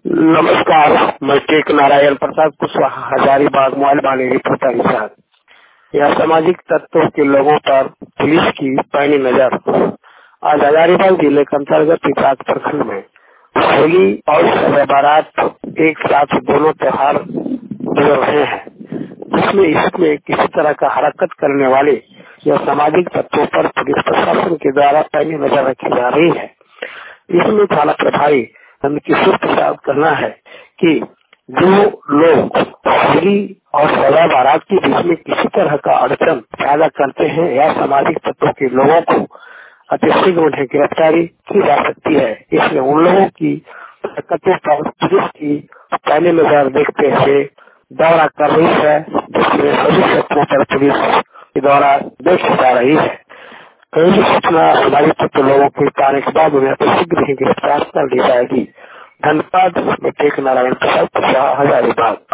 नमस्कार, मैं टेक नारायण प्रसाद कुशवाहा, हजारीबाग मोबाइल वाले रिपोर्टर के साथ। यह सामाजिक तत्वों के लोगों पर पुलिस की पैनी नजर। आज हजारीबाग जिले के अंतर्गत पिपरात प्रखंड में होली और शब बारात एक साथ दोनों त्योहार गुजर रहे हैं, जिसमें इसमें किसी तरह का हरकत करने वाले या सामाजिक तत्वों पर पुलिस प्रशासन के द्वारा पैनी नजर रखी जा रही है। इसमें थाना प्रभारी किशोर प्रसाद करना है कि जो लोग होली और शब बारात के बीच में किसी तरह का अड़चन पैदा करते हैं या सामाजिक तत्वों के लोगों को अतिशीघ्र उन्हें गिरफ्तारी की जा सकती है। इसलिए उन लोगों की हरकतों पर पुलिस की पैनी नजर देखते हुए दौरा कर रही है, जिसमें सभी तत्वों पर पुलिस के द्वारा देखी जा रही है। कई भी सूचना हमारे तत्व लोगों के पाने के बाद उन्हें शीघ्र ही गिरफ्तार कर ली जाएगी। धन्यवाद। मैं टेक नारायण प्रसाद, हजारीबाग।